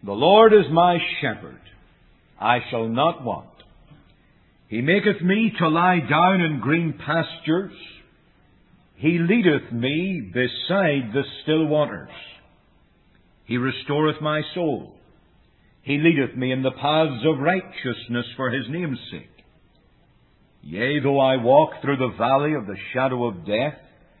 The Lord is my shepherd, I shall not want. He maketh me to lie down in green pastures. He leadeth me beside the still waters. He restoreth my soul. He leadeth me in the paths of righteousness for His name's sake. Yea, though I walk through the valley of the shadow of death,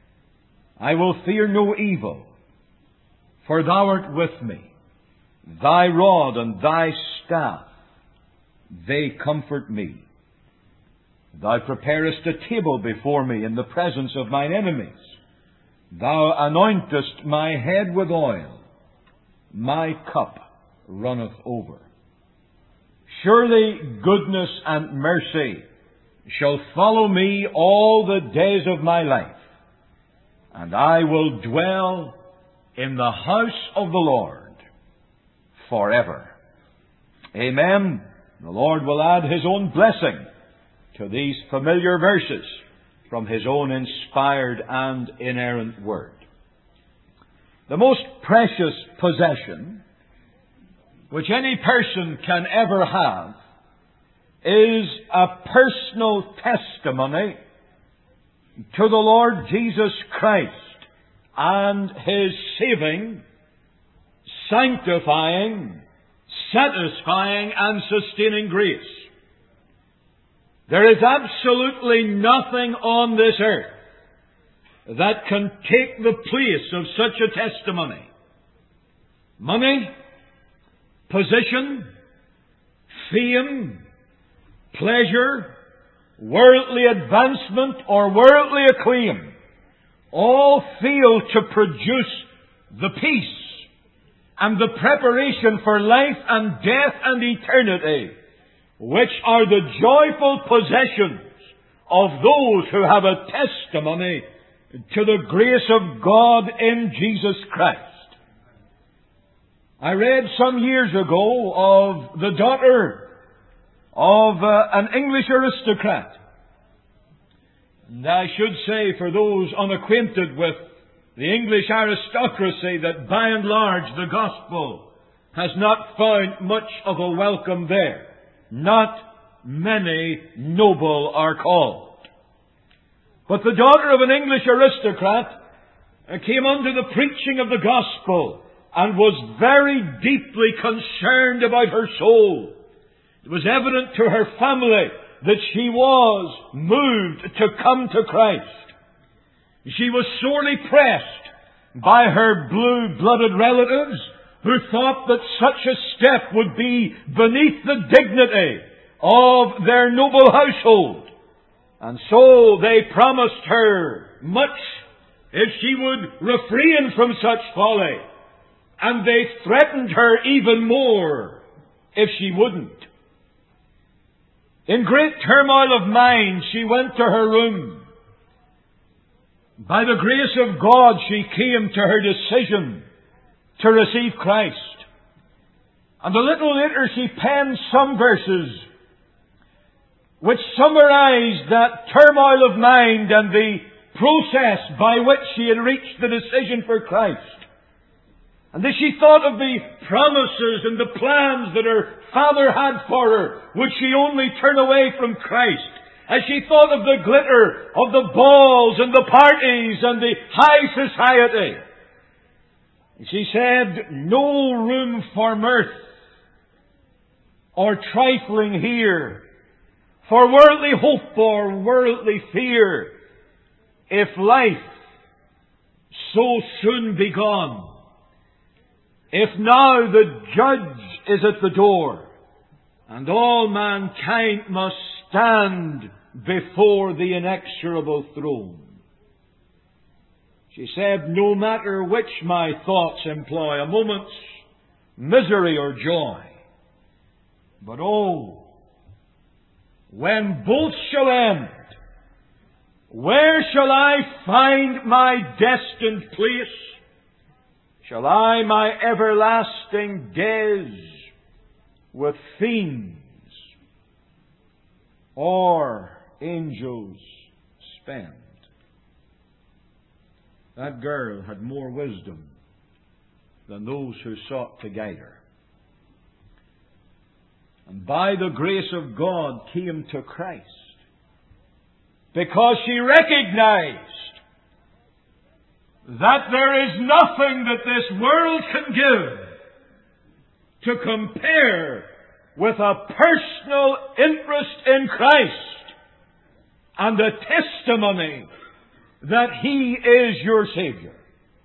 I will fear no evil, for Thou art with me. Thy rod and Thy staff, they comfort me. Thou preparest a table before me in the presence of mine enemies. Thou anointest my head with oil. My cup runneth over. Surely goodness and mercy shall follow me all the days of my life, and I will dwell in the house of the Lord forever. Amen. The Lord will add His own blessing to these familiar verses from His own inspired and inerrant Word. The most precious possession which any person can ever have is a personal testimony to the Lord Jesus Christ and His saving, sanctifying, satisfying, and sustaining grace. There is absolutely nothing on this earth that can take the place of such a testimony. Money, position, fame, pleasure, worldly advancement, or worldly acclaim all fail to produce the peace and the preparation for life and death and eternity, which are the joyful possessions of those who have a testimony to the grace of God in Jesus Christ. I read some years ago of the daughter of an English aristocrat. And I should say, for those unacquainted with the English aristocracy, that by and large the gospel has not found much of a welcome there. Not many noble are called. But the daughter of an English aristocrat came under the preaching of the gospel and was very deeply concerned about her soul. It was evident to her family that she was moved to come to Christ. She was sorely pressed by her blue-blooded relatives who thought that such a step would be beneath the dignity of their noble household. And so they promised her much if she would refrain from such folly. And they threatened her even more if she wouldn't. In great turmoil of mind, she went to her room. By the grace of God, she came to her decision to receive Christ. And a little later she penned some verses which summarized that turmoil of mind and the process by which she had reached the decision for Christ. And as she thought of the promises and the plans that her father had for her, would she only turn away from Christ? As she thought of the glitter of the balls and the parties and the high society, she said, no room for mirth or trifling here, for worldly hope or worldly fear, if life so soon be gone. If now the judge is at the door, and all mankind must stand before the inexorable throne. She said, no matter which my thoughts employ, a moment's misery or joy, but oh, when both shall end, where shall I find my destined place? Shall I my everlasting days with fiends or angels spend? That girl had more wisdom than those who sought to guide her. and by the grace of God came to Christ. Because she recognized that there is nothing that this world can give to compare with a personal interest in Christ and a testimony that He is your Savior.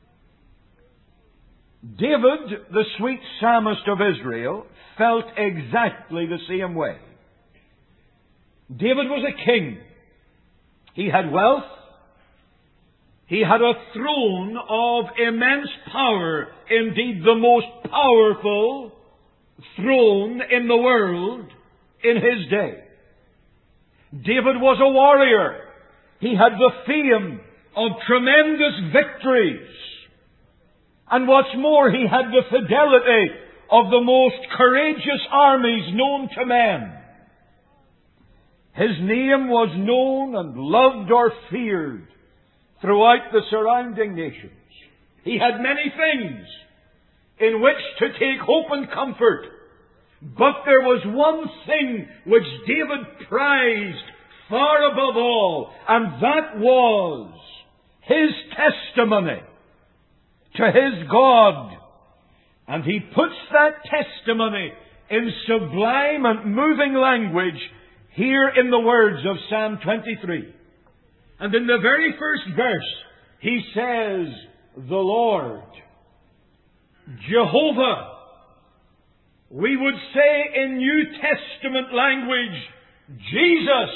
David, the sweet psalmist of Israel, felt exactly the same way. David was a king. He had wealth. He had a throne of immense power, indeed the most powerful throne in the world in his day. David was a warrior. He had the fame of tremendous victories. And what's more, he had the fidelity of the most courageous armies known to men. His name was known and loved or feared throughout the surrounding nations. He had many things in which to take hope and comfort. But there was one thing which David prized far above all, and that was his testimony to his God. And he puts that testimony in sublime and moving language here in the words of Psalm 23. And in the very first verse, he says, the Lord, Jehovah. We would say in New Testament language, Jesus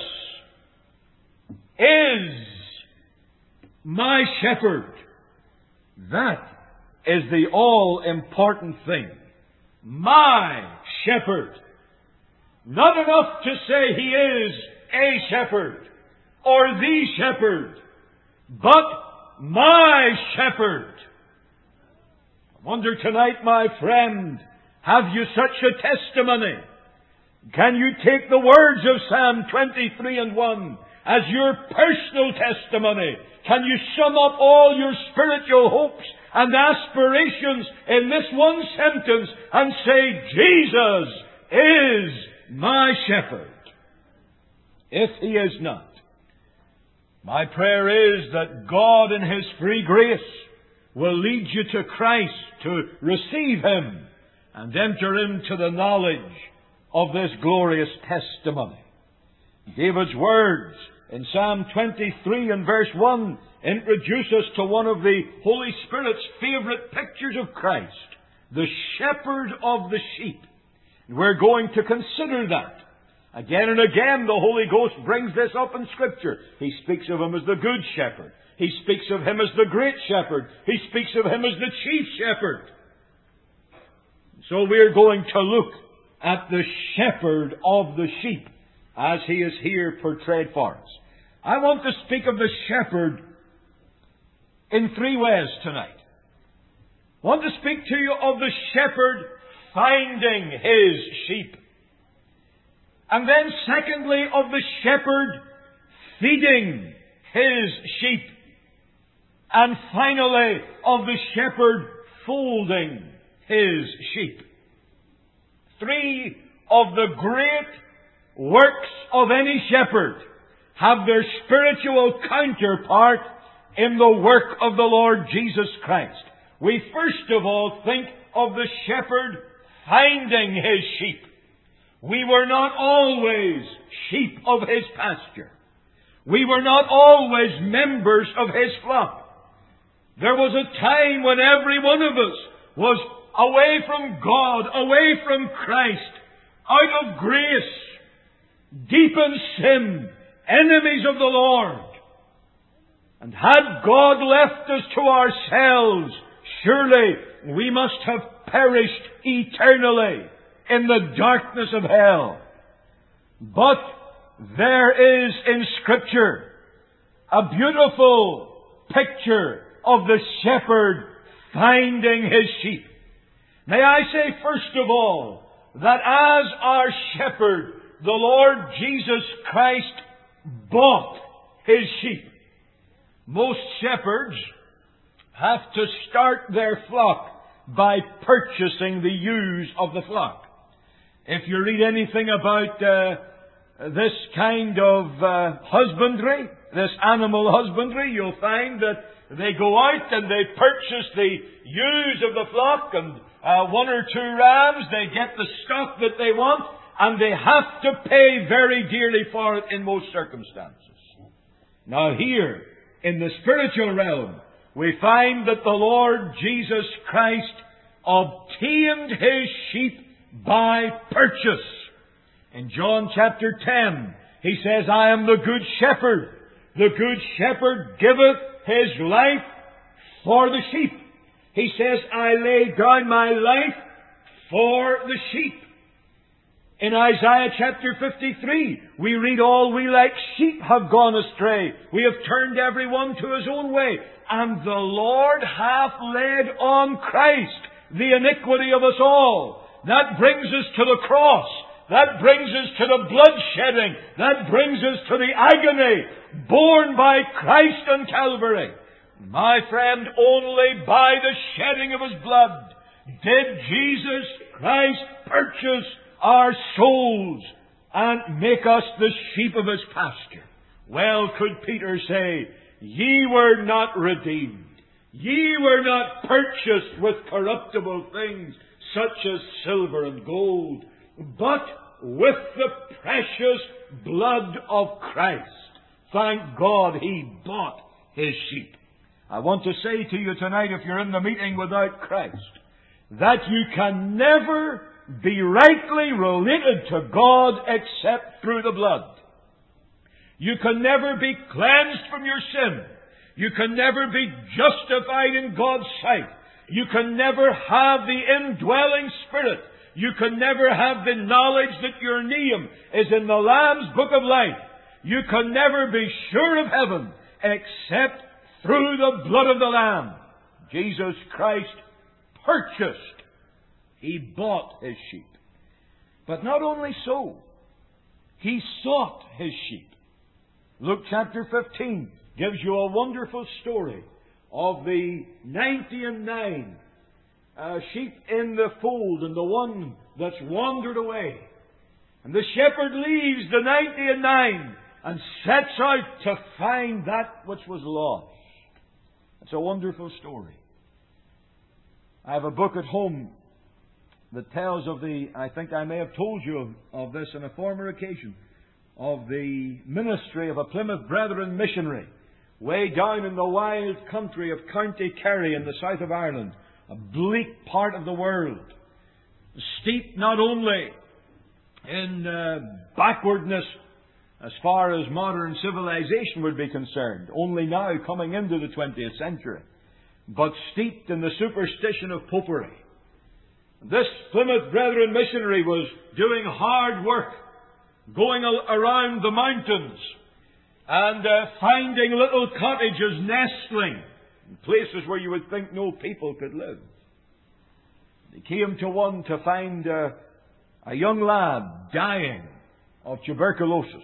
is my shepherd. That is the all-important thing. My shepherd. Not enough to say He is a shepherd or the shepherd, but my shepherd. I wonder tonight, my friend, have you such a testimony? Can you take the words of Psalm 23 and 1 as your personal testimony? Can you sum up all your spiritual hopes and aspirations in this one sentence and say, Jesus is my shepherd? If He is not, my prayer is that God in His free grace will lead you to Christ to receive Him and enter into the knowledge of this glorious testimony. David's words in Psalm 23 and verse 1 introduce us to one of the Holy Spirit's favorite pictures of Christ, the shepherd of the sheep. And we're going to consider that. Again and again the Holy Ghost brings this up in Scripture. He speaks of Him as the good shepherd. He speaks of Him as the great shepherd. He speaks of Him as the chief shepherd. So we're going to look at the shepherd of the sheep as He is here portrayed for us. I want to speak of the shepherd in three ways tonight. I want to speak to you of the shepherd finding his sheep. And then secondly, of the shepherd feeding his sheep. And finally, of the shepherd folding his sheep. Three of the great works of any shepherd have their spiritual counterpart in the work of the Lord Jesus Christ. We first of all think of the shepherd finding his sheep. We were not always sheep of His pasture. We were not always members of His flock. There was a time when every one of us was away from God, away from Christ, out of grace, deep in sin, enemies of the Lord. And had God left us to ourselves, surely we must have perished eternally in the darkness of hell. But there is in Scripture a beautiful picture of the shepherd finding his sheep. May I say first of all that as our shepherd, the Lord Jesus Christ bought His sheep. Most shepherds have to start their flock by purchasing the ewes of the flock. If you read anything about this kind of husbandry, this animal husbandry, you'll find that they go out and they purchase the ewes of the flock and one or two rams. They get the stock that they want, and they have to pay very dearly for it in most circumstances. Now here, in the spiritual realm, we find that the Lord Jesus Christ obtained His sheep by purchase. In John chapter 10, He says, I am the good shepherd. The good shepherd giveth his life for the sheep. He says, I lay down my life for the sheep. In Isaiah chapter 53, we read, all we like sheep have gone astray. We have turned every one to his own way. And the Lord hath laid on Christ the iniquity of us all. That brings us to the cross. That brings us to the bloodshedding. That brings us to the agony borne by Christ on Calvary. My friend, only by the shedding of His blood did Jesus Christ purchase our souls and make us the sheep of His pasture. Well, could Peter say, ye were not redeemed. Ye were not purchased with corruptible things, such as silver and gold, but with the precious blood of Christ. Thank God He bought His sheep. I want to say to you tonight, if you're in the meeting without Christ, that you can never be rightly related to God except through the blood. You can never be cleansed from your sin. You can never be justified in God's sight. You can never have the indwelling Spirit. You can never have the knowledge that your name is in the Lamb's Book of Life. You can never be sure of heaven except through the blood of the Lamb. Jesus Christ purchased. He bought His sheep. But not only so, He sought His sheep. Luke chapter 15 gives you a wonderful story of the 99 sheep in the fold and the one that's wandered away. And the shepherd leaves the 99 and sets out to find that which was lost. It's a wonderful story. I have a book at home that tells of I think I may have told you of this on a former occasion, of the ministry of a Plymouth Brethren missionary way down in the wild country of County Kerry in the south of Ireland, a bleak part of the world, steeped not only in backwardness as far as modern civilization would be concerned, only now coming into the 20th century, but steeped in the superstition of popery. This Plymouth Brethren missionary was doing hard work, going around the mountains and finding little cottages nestling in places where you would think no people could live. He came to one to find a young lad dying of tuberculosis.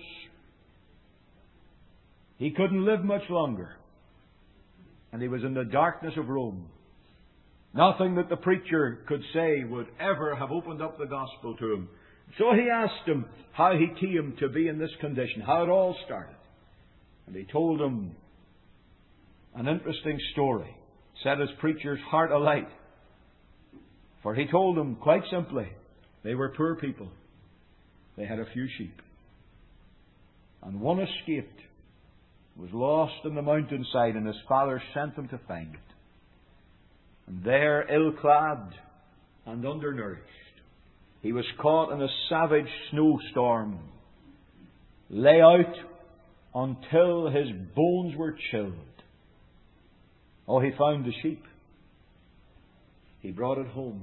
He couldn't live much longer. And he was in the darkness of Rome. Nothing that the preacher could say would ever have opened up the gospel to him. So he asked him how he came to be in this condition, how it all started. And he told him an interesting story. Set his preacher's heart alight. For he told him quite simply, they were poor people. They had a few sheep. And one escaped, was lost in the mountainside, and his father sent him to find it. And there, ill-clad and undernourished, he was caught in a savage snowstorm, lay out until his bones were chilled. Oh, he found the sheep. He brought it home.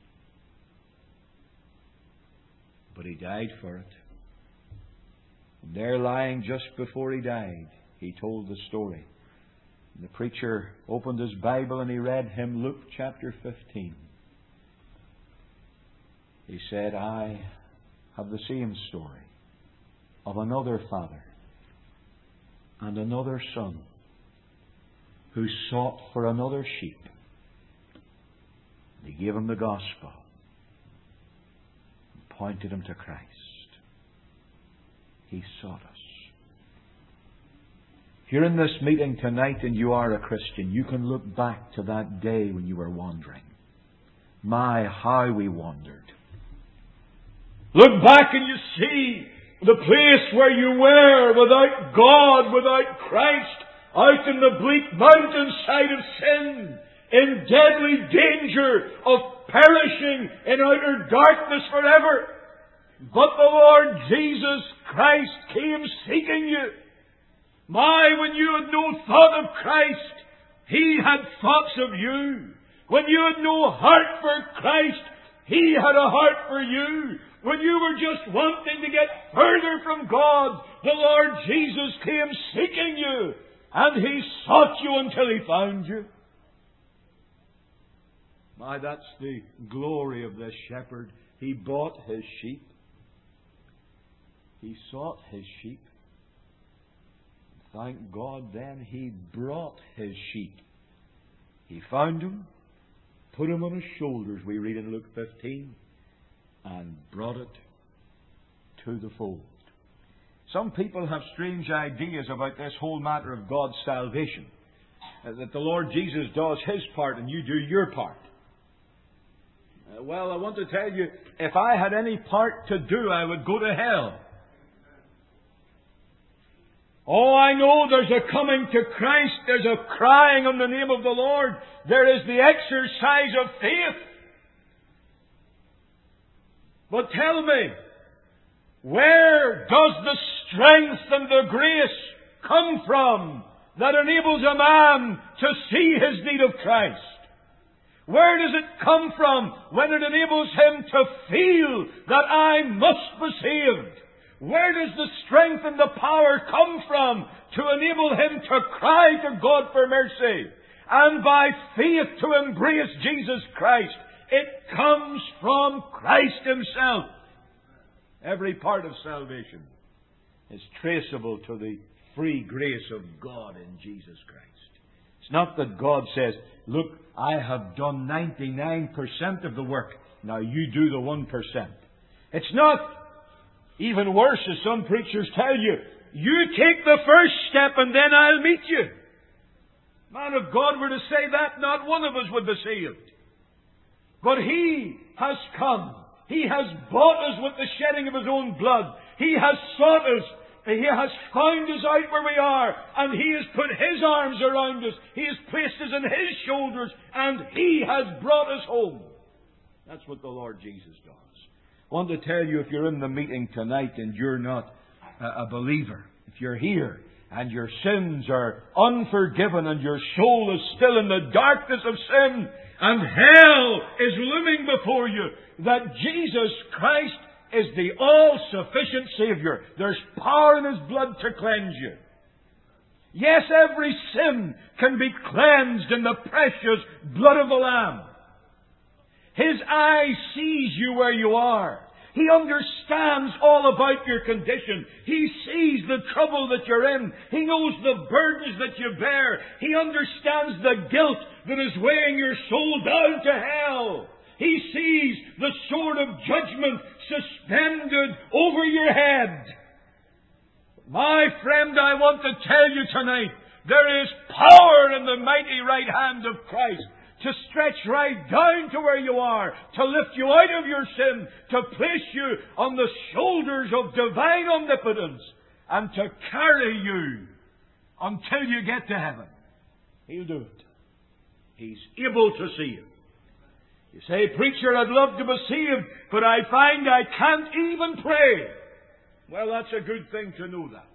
But he died for it. And there, lying just before he died, he told the story. And the preacher opened his Bible and he read him Luke chapter 15. He said, I have the same story of another father and another son who sought for another sheep. He gave him the gospel. pointed him to Christ. He sought us. If you're in this meeting tonight and you are a Christian, you can look back to that day when you were wandering. My, how we wandered. Look back and you see the place where you were without God, without Christ, out in the bleak mountainside of sin, in deadly danger of perishing in outer darkness forever. But the Lord Jesus Christ came seeking you. My, when you had no thought of Christ, He had thoughts of you. When you had no heart for Christ, He had a heart for you. When you were just wanting to get further from God, the Lord Jesus came seeking you, and He sought you until He found you. My, that's the glory of this shepherd. He bought His sheep. He sought His sheep. Thank God then He brought His sheep. He found them, put them on His shoulders, we read in Luke 15, and brought it to the fold. Some people have strange ideas about this whole matter of God's salvation. That the Lord Jesus does His part and you do your part. Well, I want to tell you, if I had any part to do, I would go to hell. Oh, I know there's a coming to Christ. There's a crying on the name of the Lord. There is the exercise of faith. But tell me, where does the strength and the grace come from that enables a man to see his need of Christ? Where does it come from when it enables him to feel that I must be saved? Where does the strength and the power come from to enable him to cry to God for mercy and by faith to embrace Jesus Christ? It comes from Christ Himself. Every part of salvation is traceable to the free grace of God in Jesus Christ. It's not that God says, look, I have done 99% of the work. Now you do the 1%. It's not even worse, as some preachers tell you, you take the first step and then I'll meet you. Man, if God were to say that, not one of us would be saved. But He has come. He has bought us with the shedding of His own blood. He has sought us. He has found us out where we are. And He has put His arms around us. He has placed us on His shoulders. And He has brought us home. That's what the Lord Jesus does. I want to tell you, if you're in the meeting tonight and you're not a believer, if you're here and your sins are unforgiven and your soul is still in the darkness of sin and hell is looming before you, that Jesus Christ is the all-sufficient Savior. There's power in His blood to cleanse you. Yes, every sin can be cleansed in the precious blood of the Lamb. His eye sees you where you are. He understands all about your condition. He sees the trouble that you're in. He knows the burdens that you bear. He understands the guilt that is weighing your soul down to hell. He sees the sword of judgment suspended over your head. My friend, I want to tell you tonight, there is power in the mighty right hand of Christ to stretch right down to where you are, to lift you out of your sin, to place you on the shoulders of divine omnipotence, and to carry you until you get to heaven. He'll do it. He's able to see it. You say, preacher, I'd love to be saved, but I find I can't even pray. Well, that's a good thing to know that.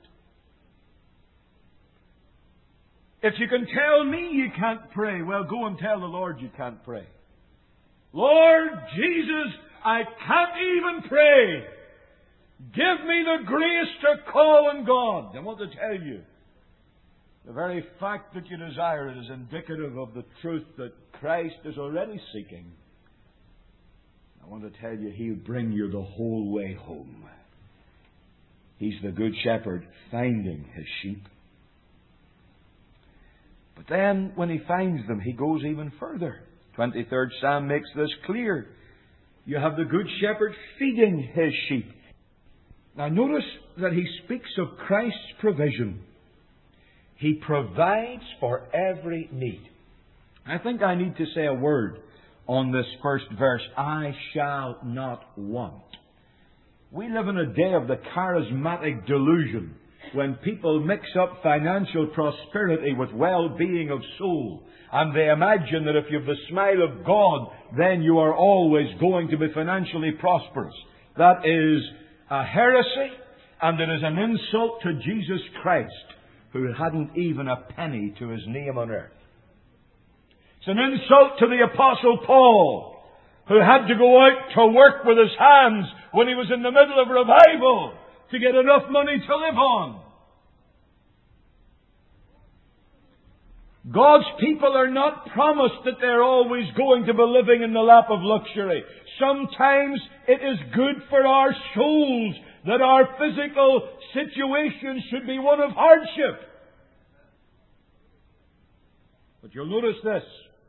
If you can tell me you can't pray, well, go and tell the Lord you can't pray. Lord Jesus, I can't even pray. Give me the grace to call on God. I want to tell you, the very fact that you desire it is indicative of the truth that Christ is already seeking. I want to tell you, He'll bring you the whole way home. He's the Good Shepherd finding His sheep. But then, when He finds them, He goes even further. 23rd Psalm makes this clear. You have the Good Shepherd feeding His sheep. Now notice that He speaks of Christ's provision. He provides for every need. I think I need to say a word on this first verse. I shall not want. We live in a day of the charismatic delusion, when people mix up financial prosperity with well-being of soul. And they imagine that if you have the smile of God, then you are always going to be financially prosperous. That is a heresy, and it is an insult to Jesus Christ, who hadn't even a penny to His name on earth. It's an insult to the Apostle Paul, who had to go out to work with his hands when he was in the middle of revival to get enough money to live on. God's people are not promised that they're always going to be living in the lap of luxury. Sometimes it is good for our souls that our physical situation should be one of hardship. But you'll notice this.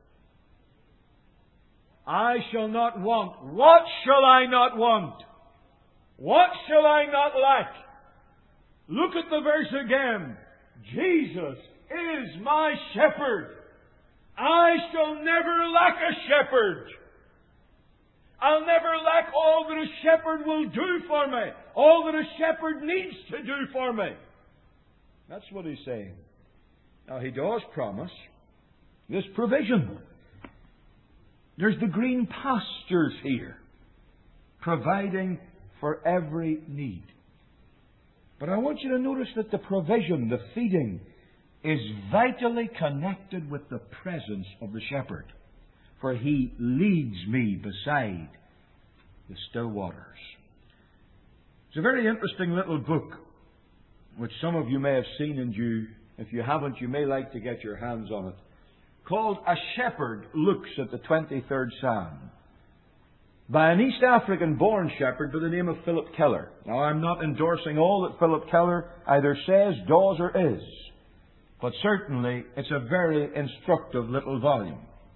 I shall not want. What shall I not want? What shall I not lack? Look at the verse again. Jesus is my shepherd. I shall never lack a shepherd. I'll never lack all that a shepherd will do for me. All that a shepherd needs to do for me. That's what He's saying. Now He does promise this provision. There's the green pastures here, providing for every need. But I want you to notice that the provision, the feeding, is vitally connected with the presence of the shepherd. For He leads me beside the still waters. It's a very interesting little book, which some of you may have seen, and if you haven't, you may like to get your hands on it, called A Shepherd Looks at the 23rd Psalm, by an East African-born shepherd by the name of Philip Keller. Now, I'm not endorsing all that Philip Keller either says, does, or is, but certainly it's a very instructive little volume.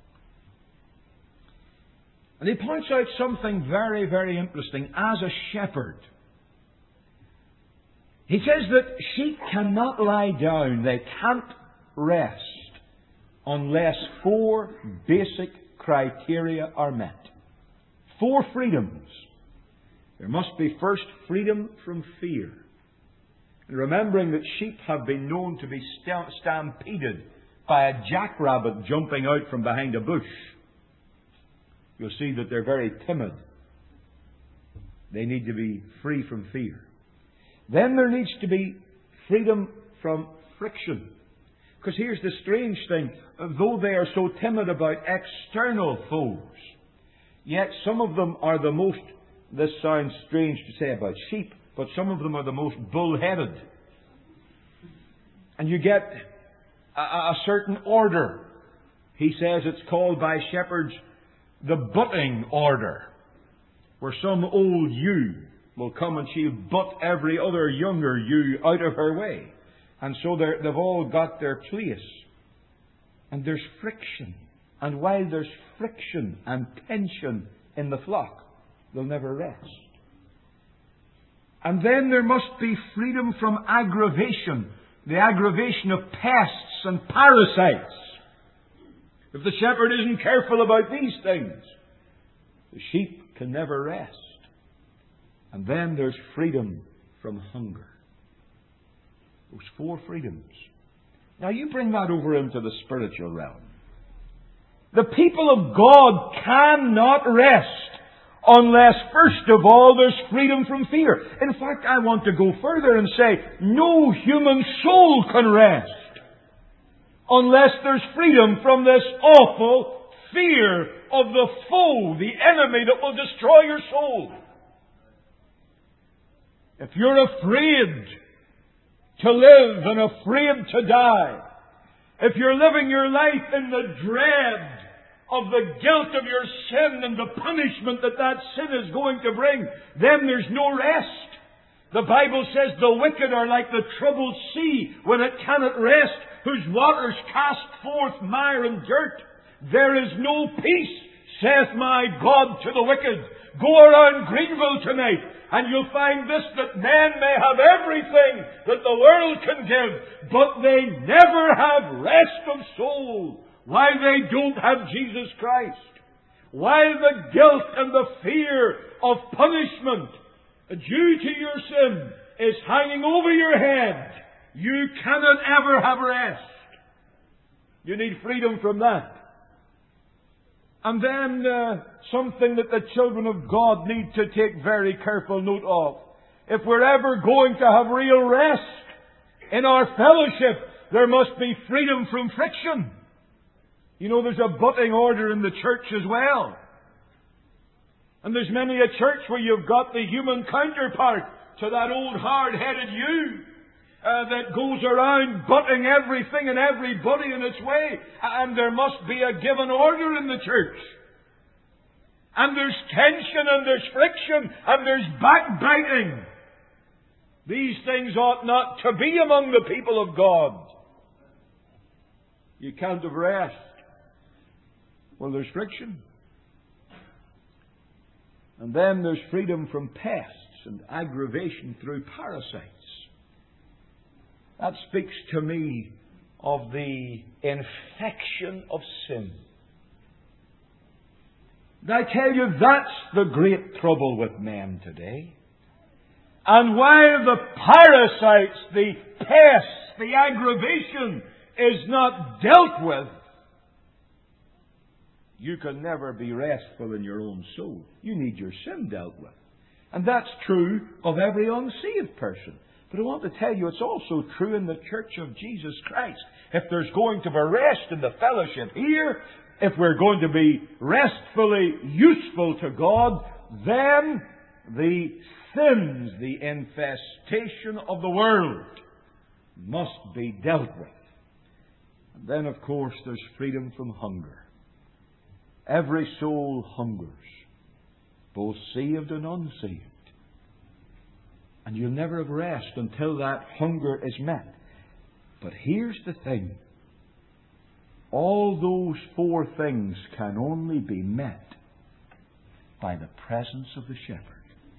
And he points out something very, very interesting. As a shepherd, he says that sheep cannot lie down, they can't rest, unless 4 basic criteria are met. 4 freedoms. There must be first freedom from fear. And remembering that sheep have been known to be stampeded by a jackrabbit jumping out from behind a bush, you'll see that they're very timid. They need to be free from fear. Then there needs to be freedom from friction. Because here's the strange thing. Though they are so timid about external foes, yet some of them are the most, this sounds strange to say about sheep, but some of them are the most bull-headed. And you get a certain order. He says it's called by shepherds the butting order, where some old ewe will come and she'll butt every other younger ewe out of her way. And so they've all got their place. And there's friction. And while there's friction and tension in the flock, they'll never rest. And then there must be freedom from aggravation. The aggravation of pests and parasites. If the shepherd isn't careful about these things, the sheep can never rest. And then there's freedom from hunger. Those 4 freedoms. Now you bring that over into the spiritual realm. The people of God cannot rest unless, first of all, there's freedom from fear. In fact, I want to go further and say, no human soul can rest unless there's freedom from this awful fear of the foe, the enemy that will destroy your soul. If you're afraid to live and afraid to die, if you're living your life in the dread of the guilt of your sin and the punishment that sin is going to bring, then there's no rest. The Bible says the wicked are like the troubled sea when it cannot rest, whose waters cast forth mire and dirt. There is no peace Saith my God to the wicked, go around Greenville tonight, and you'll find this, that men may have everything that the world can give, but they never have rest of soul while they don't have Jesus Christ. While the guilt and the fear of punishment due to your sin is hanging over your head, you cannot ever have rest. You need freedom from that. And then something that the children of God need to take very careful note of. If we're ever going to have real rest in our fellowship, there must be freedom from friction. You know, there's a butting order in the church as well. And there's many a church where you've got the human counterpart to that old hard-headed you that goes around butting everything and everybody in its way. And there must be a given order in the church. And there's tension and there's friction and there's backbiting. These things ought not to be among the people of God. You can't have rest. Well, there's friction. And then there's freedom from pests and aggravation through parasites. That speaks to me of the infection of sin. And I tell you, that's the great trouble with men today. And while the parasites, the pests, the aggravation is not dealt with, you can never be restful in your own soul. You need your sin dealt with. And that's true of every unsaved person. But I want to tell you, it's also true in the Church of Jesus Christ. If there's going to be rest in the fellowship here, if we're going to be restfully useful to God, then the sins, the infestation of the world must be dealt with. And then, of course, there's freedom from hunger. Every soul hungers, both saved and unsaved. And you'll never have rest until that hunger is met. But here's the thing. All those four things can only be met by the presence of the shepherd.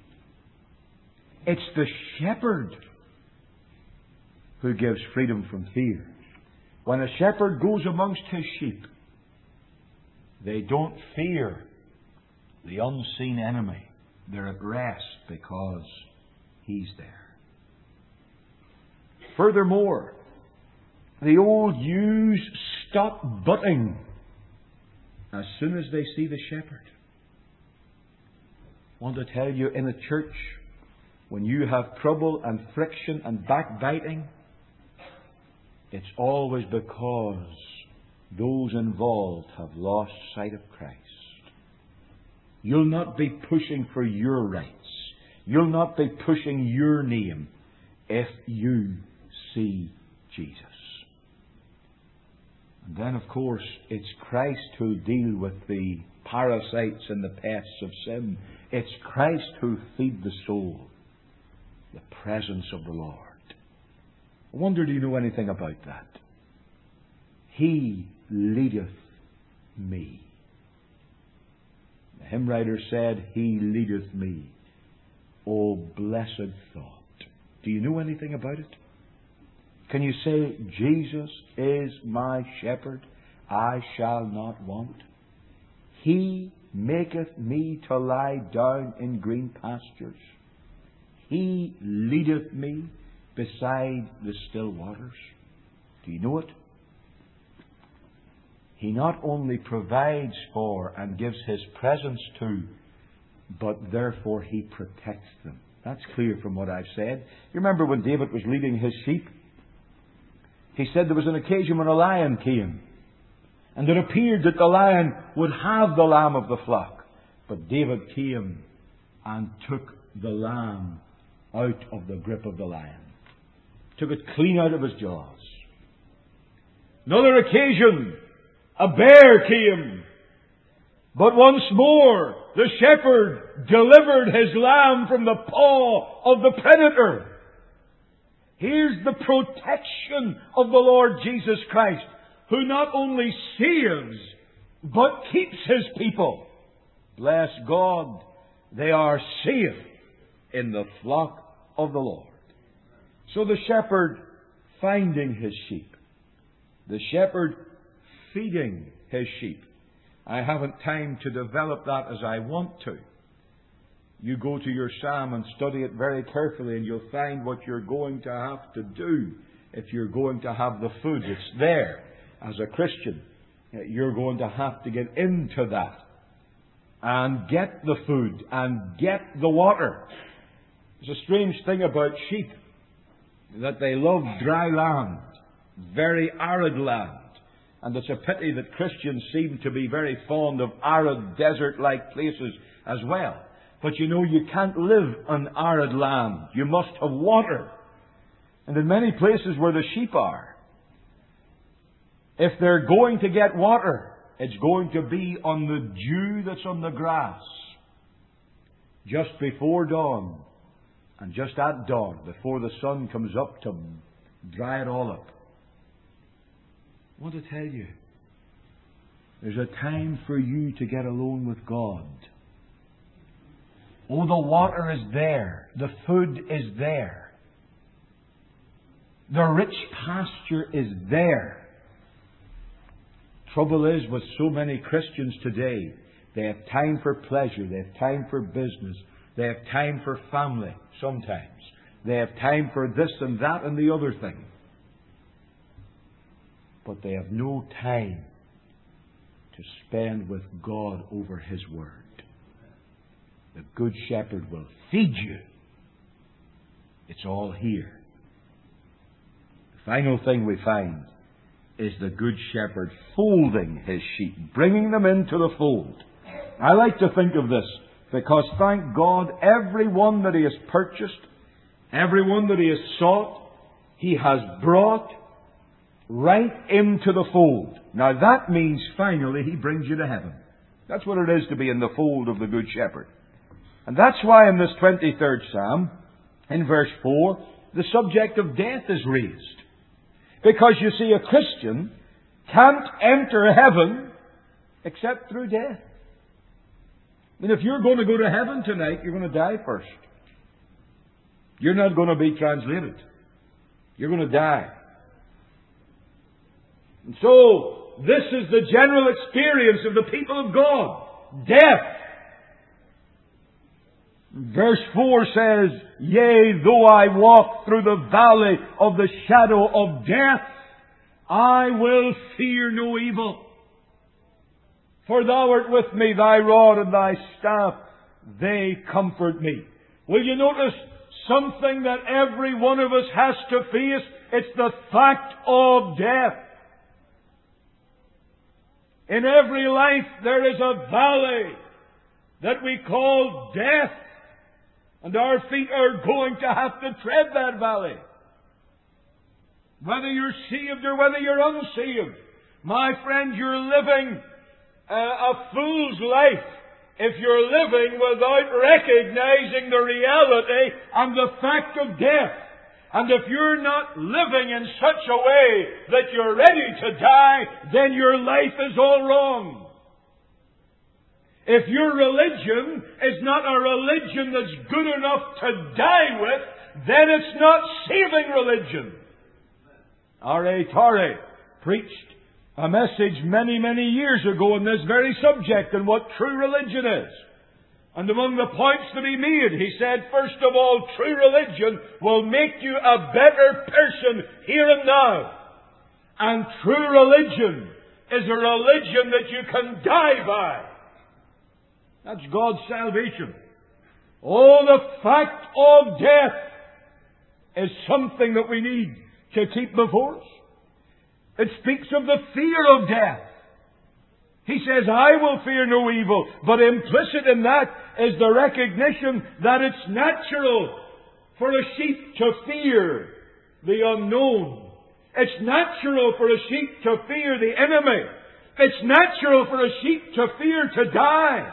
It's the shepherd who gives freedom from fear. When a shepherd goes amongst his sheep, they don't fear the unseen enemy. They're at rest because He's there. Furthermore, the old ewes stop butting as soon as they see the shepherd. I want to tell you, in a church, when you have trouble and friction and backbiting, it's always because those involved have lost sight of Christ. You'll not be pushing for your rights. You'll not be pushing your name if you see Jesus. And then, of course, it's Christ who'll deal with the parasites and the pests of sin. It's Christ who'll feed the soul. The presence of the Lord. I wonder, do you know anything about that? He leadeth me. The hymn writer said, He leadeth me. Oh, blessed thought. Do you know anything about it? Can you say, Jesus is my shepherd, I shall not want? He maketh me to lie down in green pastures. He leadeth me beside the still waters. Do you know it? He not only provides for and gives His presence to, but therefore He protects them. That's clear from what I've said. You remember when David was leading his sheep? He said there was an occasion when a lion came. And it appeared that the lion would have the lamb of the flock. But David came and took the lamb out of the grip of the lion. Took it clean out of his jaws. Another occasion, a bear came. But once more, the shepherd delivered his lamb from the paw of the predator. Here's the protection of the Lord Jesus Christ, who not only saves, but keeps His people. Bless God, they are safe in the flock of the Lord. So the shepherd finding his sheep. The shepherd feeding his sheep. I haven't time to develop that as I want to. You go to your psalm and study it very carefully, and you'll find what you're going to have to do if you're going to have the food. It's there. As a Christian, you're going to have to get into that and get the food and get the water. It's a strange thing about sheep, that they love dry land, very arid land. And it's a pity that Christians seem to be very fond of arid, desert-like places as well. But you know, you can't live on arid land. You must have water. And in many places where the sheep are, if they're going to get water, it's going to be on the dew that's on the grass, just before dawn, and just at dawn, before the sun comes up to dry it all up. I want to tell you, there's a time for you to get alone with God. Oh, the water is there. The food is there. The rich pasture is there. Trouble is with so many Christians today, they have time for pleasure, they have time for business, they have time for family sometimes. They have time for this and that and the other thing. But they have no time to spend with God over His Word. The Good Shepherd will feed you. It's all here. The final thing we find is the Good Shepherd folding His sheep, bringing them into the fold. I like to think of this because, thank God, every one that He has purchased, every one that He has sought, He has brought right into the fold. Now that means finally He brings you to heaven. That's what it is to be in the fold of the Good Shepherd. And that's why in this 23rd Psalm, in verse 4, the subject of death is raised. Because you see, a Christian can't enter heaven except through death. I mean, if you're going to go to heaven tonight, you're going to die first. You're not going to be translated. You're going to die. And so, this is the general experience of the people of God. Death. Verse 4 says, Yea, though I walk through the valley of the shadow of death, I will fear no evil. For thou art with me, thy rod and thy staff, they comfort me. Will you notice something that every one of us has to face? It's the fact of death. In every life there is a valley that we call death. And our feet are going to have to tread that valley. Whether you're saved or whether you're unsaved, my friend, you're living a fool's life if you're living without recognizing the reality and the fact of death. And if you're not living in such a way that you're ready to die, then your life is all wrong. If your religion is not a religion that's good enough to die with, then it's not saving religion. R.A. Torrey preached a message many, many years ago on this very subject and what true religion is. And among the points that he made, he said, first of all, true religion will make you a better person here and now. And true religion is a religion that you can die by. That's God's salvation. Oh, the fact of death is something that we need to keep before us. It speaks of the fear of death. He says, I will fear no evil. But implicit in that is the recognition that it's natural for a sheep to fear the unknown. It's natural for a sheep to fear the enemy. It's natural for a sheep to fear to die.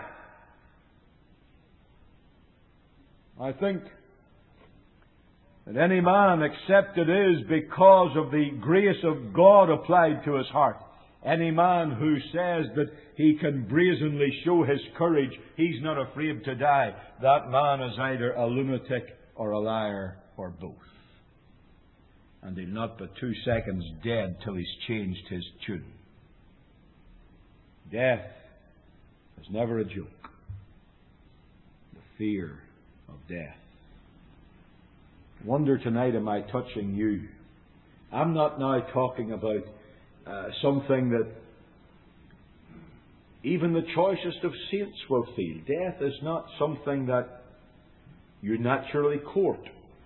I think that any man, except it is because of the grace of God applied to his heart, Any man who says that he can brazenly show his courage, he's not afraid to die, that man is either a lunatic or a liar or both. And he'll not be 2 seconds dead till he's changed his tune. Death is never a joke. The fear of death. Wonder tonight, am I touching you? I'm not now talking about something that even the choicest of saints will feel. Death is not something that you naturally court.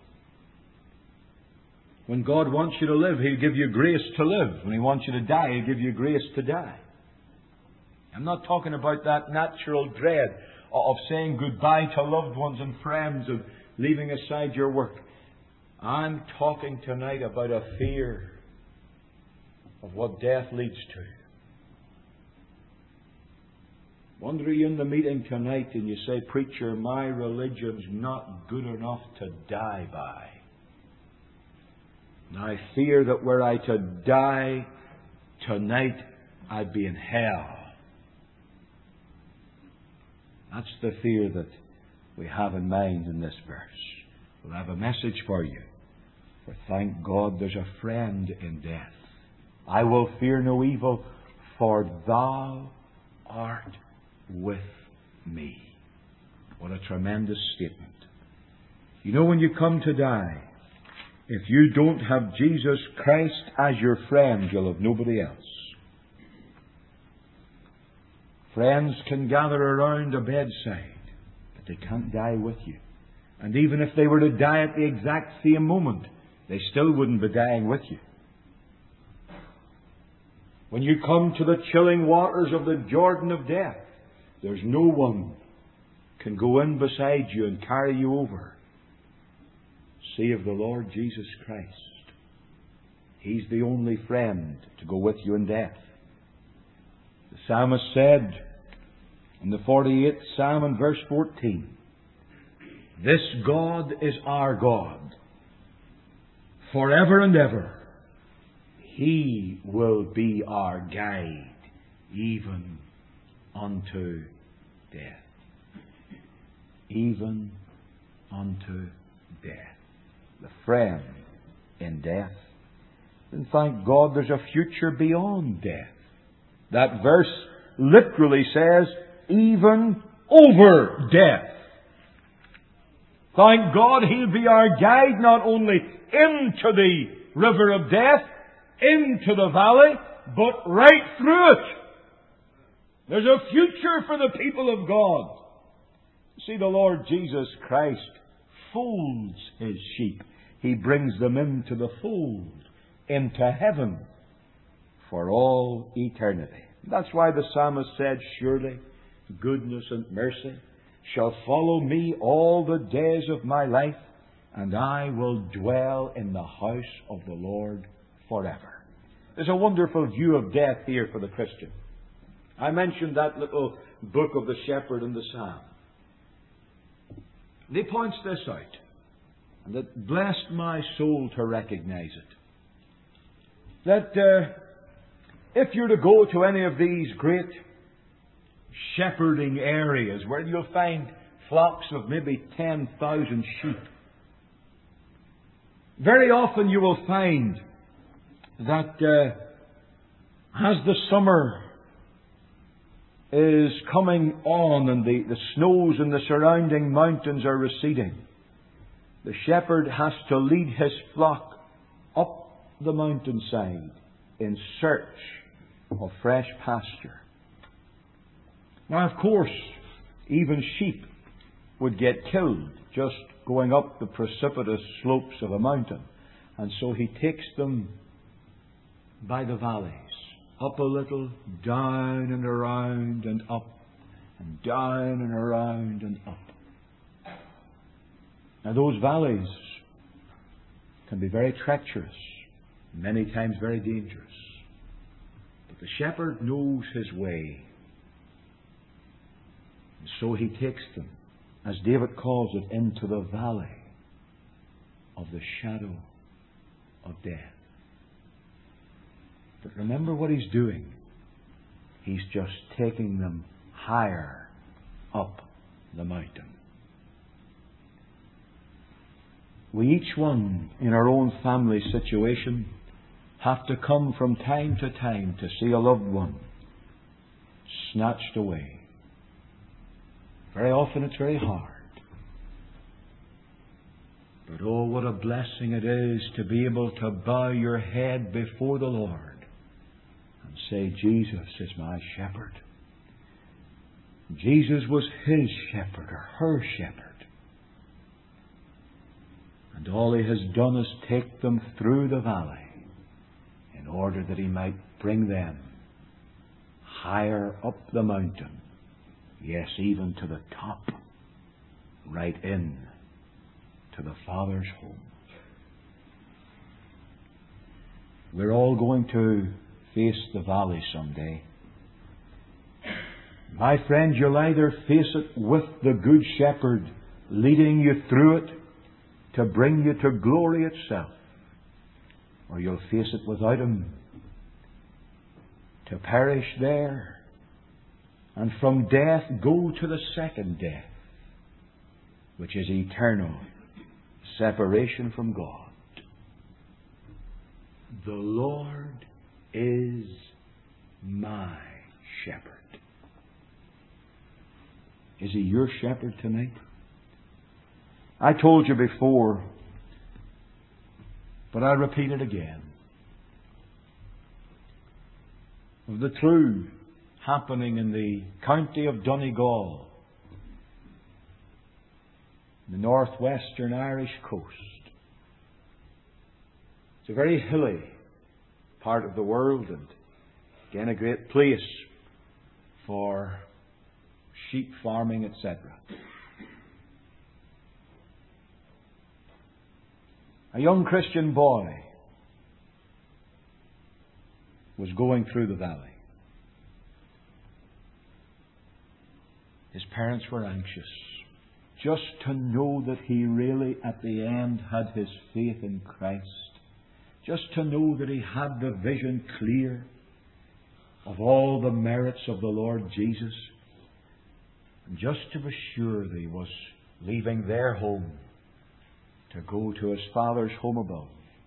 When God wants you to live, He'll give you grace to live. When He wants you to die, He'll give you grace to die. I'm not talking about that natural dread of saying goodbye to loved ones and friends and leaving aside your work. I'm talking tonight about a fear of what death leads to. Wonder are you in the meeting tonight and you say, "Preacher, my religion's not good enough to die by. And I fear that were I to die tonight, I'd be in hell." That's the fear that we have in mind in this verse. Well, I have a message for you. For thank God there's a friend in death. I will fear no evil, for Thou art with me. What a tremendous statement. You know, when you come to die, if you don't have Jesus Christ as your friend, you'll have nobody else. Friends can gather around a bedside, but they can't die with you. And even if they were to die at the exact same moment, they still wouldn't be dying with you. When you come to the chilling waters of the Jordan of death, there's no one can go in beside you and carry you over. Save the Lord Jesus Christ. He's the only friend to go with you in death. The psalmist said in the 48th Psalm in verse 14, "This God is our God, forever and ever. He will be our guide, even unto death." Even unto death. The friend in death. And thank God there's a future beyond death. That verse literally says, even over death. Thank God He'll be our guide not only into the river of death, into the valley, but right through it. There's a future for the people of God. See, the Lord Jesus Christ folds His sheep. He brings them into the fold, into heaven, for all eternity. That's why the psalmist said, "Surely goodness and mercy shall follow me all the days of my life, and I will dwell in the house of the Lord forever." There's a wonderful view of death here for the Christian. I mentioned that little book of the shepherd and the psalm. And he points this out, and it blessed my soul to recognize it. That if you're to go to any of these great shepherding areas where you'll find flocks of maybe 10,000 sheep, very often you will find that as the summer is coming on and the snows in the surrounding mountains are receding, the shepherd has to lead his flock up the mountainside in search of fresh pasture. Now, of course, even sheep would get killed just going up the precipitous slopes of a mountain. And so he takes them by the valleys, up a little, down and around and up, and down and around and up. Now, those valleys can be very treacherous, many times very dangerous. But the shepherd knows his way. And so he takes them, as David calls it, into the valley of the shadow of death. But remember what he's doing. He's just taking them higher up the mountain. We each one in our own family situation have to come from time to time to see a loved one snatched away. Very often it's very hard. But oh, what a blessing it is to be able to bow your head before the Lord and say, Jesus is my shepherd. Jesus was His shepherd or her shepherd. And all He has done is take them through the valley in order that He might bring them higher up the mountain. Yes, even to the top, right in to the Father's home. We're all going to face the valley someday. My friend, you'll either face it with the Good Shepherd leading you through it to bring you to glory itself, or you'll face it without Him, to perish there, and from death go to the second death, which is eternal separation from God. The Lord is my shepherd. Is He your shepherd tonight? I told you before, but I repeat it again, of the true happening in the county of Donegal, the northwestern Irish coast. It's a very hilly part of the world, and again a great place for sheep farming, etc. A young Christian boy was going through the valley. His parents were anxious just to know that he really at the end had his faith in Christ. Just to know that he had the vision clear of all the merits of the Lord Jesus. And just to be sure that he was leaving their home to go to his Father's home above.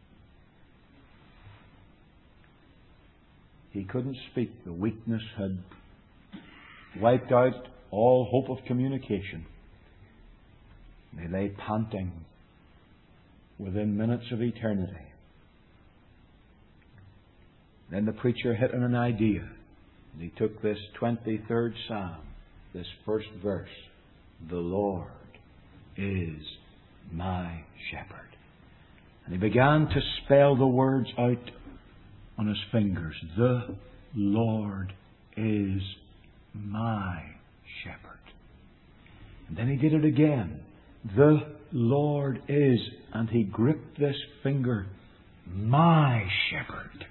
He couldn't speak. The weakness had wiped out all hope of communication. They lay panting within minutes of eternity. Then the preacher hit on an idea. And he took this 23rd Psalm, this first verse. The Lord is my shepherd. And he began to spell the words out on his fingers. The Lord is my shepherd. And then he did it again. The Lord is, and he gripped this finger, my shepherd.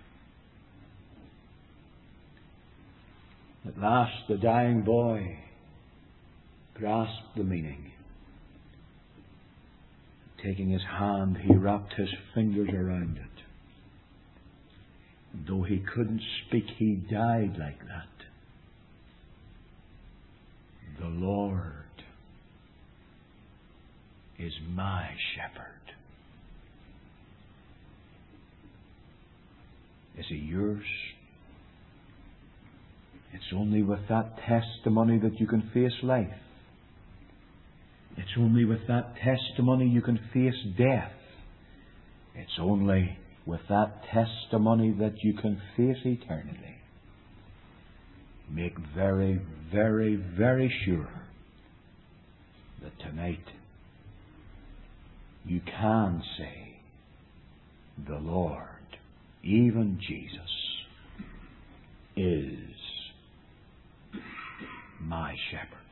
At last the dying boy grasped the meaning. Taking his hand, he wrapped his fingers around it. And though he couldn't speak, he died like that. The Lord is my shepherd. Is He yours? It's only with that testimony that you can face life. It's only with that testimony you can face death. It's only with that testimony that you can face eternity. Make very, very, very sure that tonight you can say, the Lord, even Jesus, is my shepherd.